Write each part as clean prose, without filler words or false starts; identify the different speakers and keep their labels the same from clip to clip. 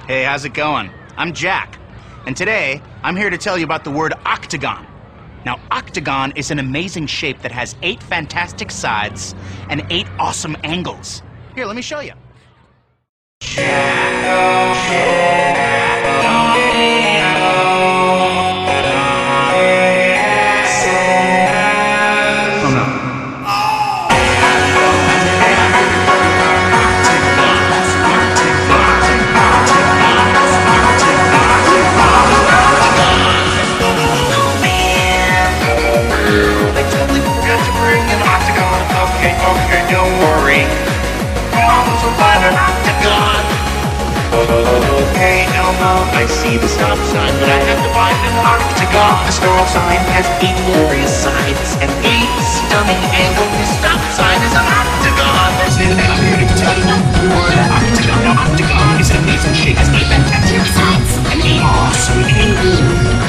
Speaker 1: Hey, how's it going? I'm Jack, and today I'm here to tell you about the word octagon. Now, octagon is an amazing shape that has 8 fantastic sides and 8 awesome angles. Here, let me show you.
Speaker 2: Okay, Elmo, I see the stop sign, but I have to find an octagon. The stop sign has 8 glorious sides and 8 stunning angles. The stop sign is an octagon. Today I'm here to tell you the word octagon. Now, octagon is an amazing shape, has 8 fantastic sides and 8 awesome angles.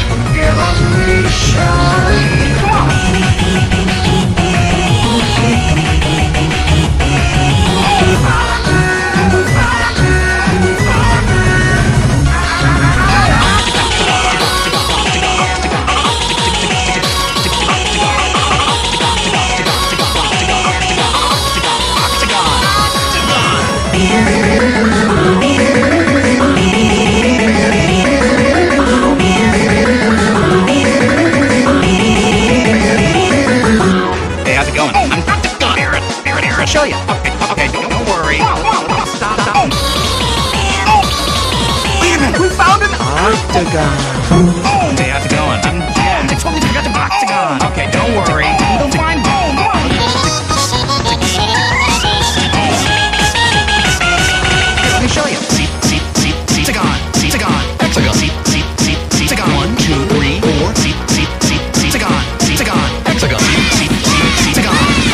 Speaker 1: Hey, how's it going? I'm octagon. Here, I'll show you. Okay, don't worry. Stop. Wait a minute, we found an octagon. Hey, how's it going? I'm Jen. I totally forgot the octagon. Okay, don't worry. We'll find home. Here, let me show you. See, octagon, hexagon, hexagon. 1, 2, 3, 4. See, hexagon, hexagon, hexagon.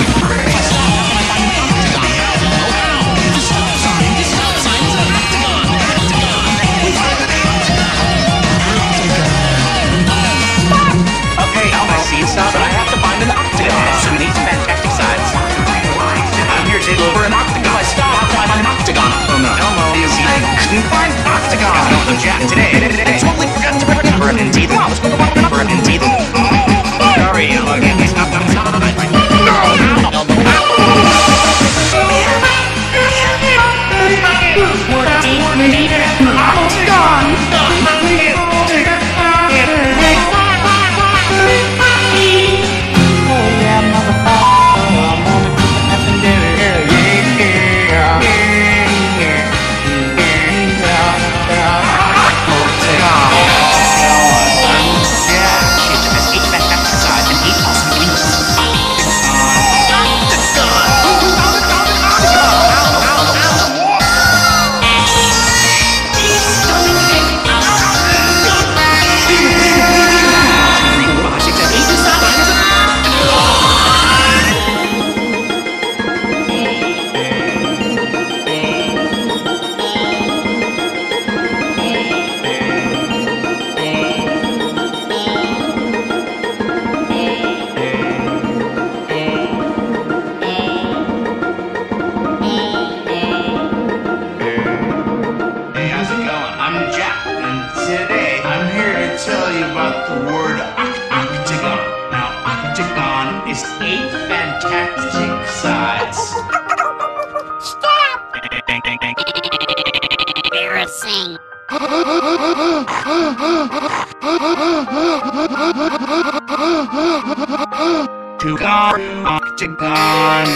Speaker 1: Okay, I see it's not, but I have to find an octagon. So we need some fantastic sides. I'm here to deliver an octagon. If I stop, I'll find an octagon. Oh no, Elmo, I couldn't find an octagon. No, I'm Jack. Today, I totally forgot to remember it in teeth. Let's go remember it in teeth. Sorry, Elmo. It's not. Hey, how's it going? I'm Jack, and today I'm here to tell you about the word octagon. Now, octagon is 8 fantastic sides.
Speaker 3: Stop! Embarrassing.
Speaker 1: Octagon.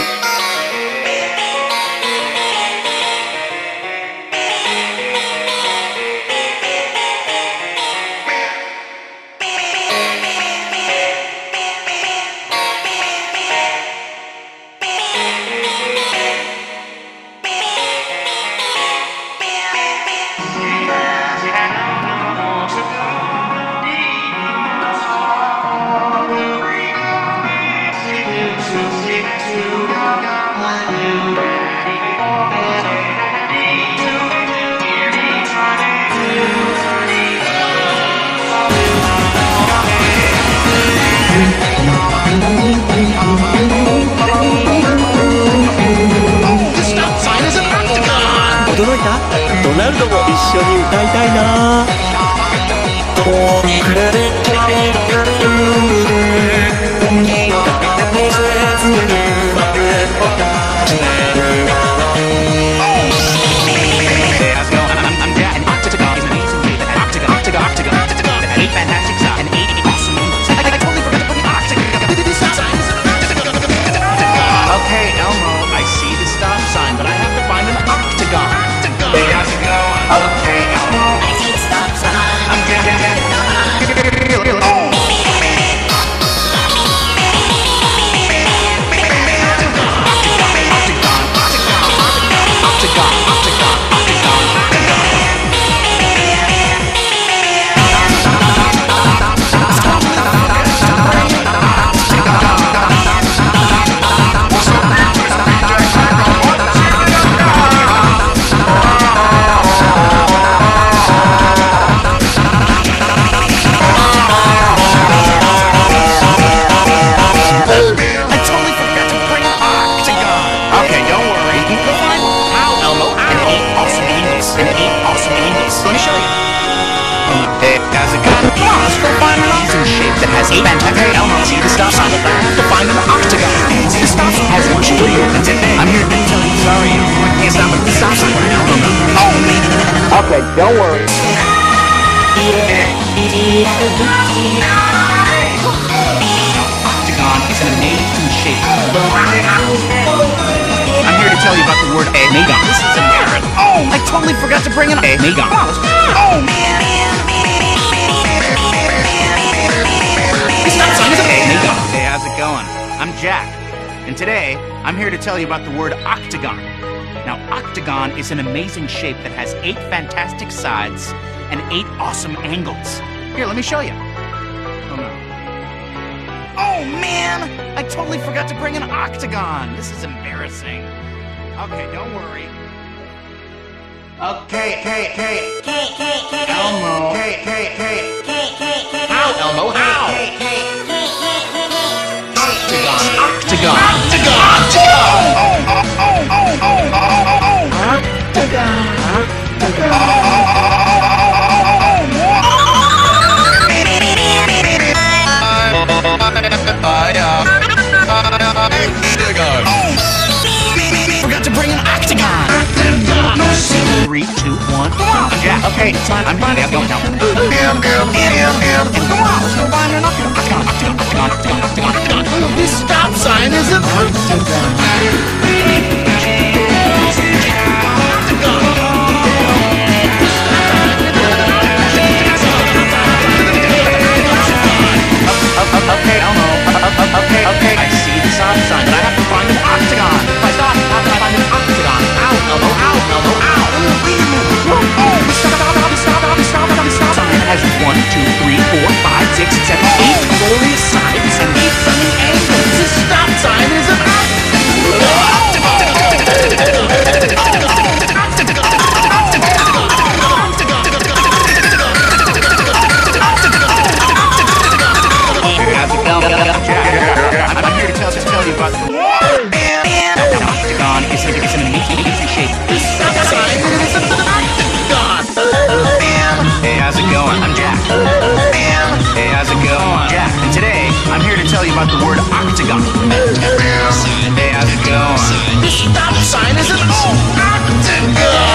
Speaker 2: To
Speaker 4: ドナルドも一緒に歌いたいな。
Speaker 1: Okay, Elmo, I see the stop sign, but I have to find an octagon.
Speaker 2: Hey, how's it going? Okay, Elmo.
Speaker 3: I see the stop sign.
Speaker 2: I'm
Speaker 1: Okay, Elmo, see the stop sign, but I have to find an octagon. See, the stop sign has one shape, and today I'm here to tell you sorry, Elmo. I can't stop at the stop sign right now. Oh, man.
Speaker 4: Okay, don't worry.
Speaker 1: Octagon is an amazing shape. I'm here to tell you about the word Megon. This is embarrassing. Oh, I totally forgot to bring an Megon. Oh, man. Hey, how's it going? I'm Jack, and today I'm here to tell you about the word octagon. Now, octagon is an amazing shape that has 8 fantastic sides and 8 awesome angles. Here, let me show you. Oh, no. Oh, man! I totally forgot to bring an octagon. This is embarrassing. Okay, don't worry.
Speaker 2: Okay,
Speaker 1: Elmo.
Speaker 2: How, Elmo? How?
Speaker 1: Octagon. Forgot to bring an octagon. 3, 2, 1. Come on, Jack. Okay, it's time. I'm going to go now. Come on, let's go find an octagon. Octagon. This stop sign is an octagon. Okay, Elmo. Okay. I see the stop sign, but I have to find an octagon. If I stop, how can I find an octagon? Ow, Elmo, ow. The stop sign has 1, 2, 3, 4, 5, 6, 7, 8 glorious sides and 8 stunning angles. This stop sign is an I'm here to tell you about the octagon is an amazing shape. This stop sign is an octagon. Hey, how's it going? I'm Jack. Hey, how's it going? Jack. And today, I'm here to tell you about the word octagon. Hey, how's it going? This stop sign is an octagon.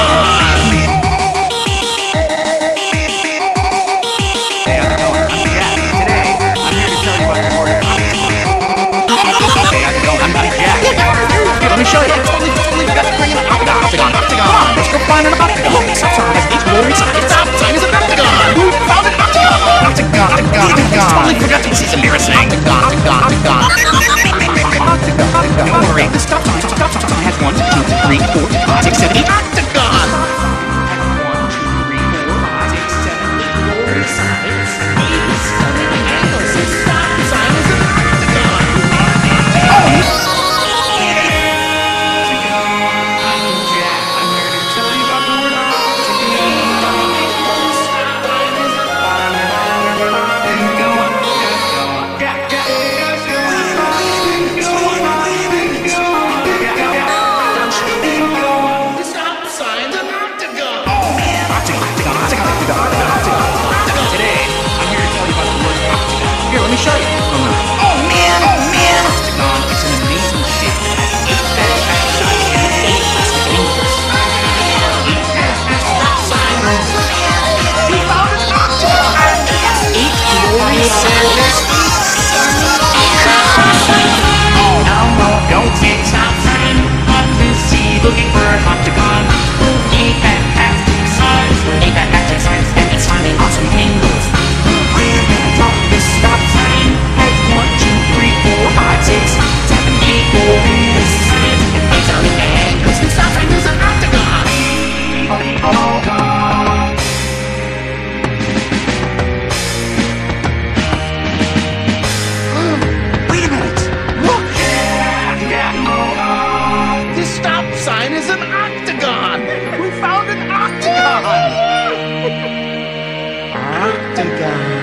Speaker 1: Hey, how's it going? I'm Jack. Today, I'm here to tell you about the word octagon. Hey, how's it going? I'm Jack. Here, let me show you. I totally forgot to bring an octagon. Let's go find an octagon. Look, stop sign has 8 glorious sides. Stop sign is an octagon. We found an octagon. Octagon. I totally forgot to. This is embarrassing. Octagon. show you. Oh man, Octagon is an amazing shape that has 8 fantastic sides and 8 plastic angles. Stop sign. We found an octagon. 8 glorious angles. Elmo, don't say stop sign. Busy looking for an octagon. 8 fantastic sides, 8 fantastic sides, and 8 smiling awesome angles. This stop sign has 1, 2, 3, 4, 5, 6, 7, 8 glorious signs and 8 smiling angles. The stop sign is an octagon. Wait a minute! Look! This stop sign is an octagon! We found an octagon! Octagon.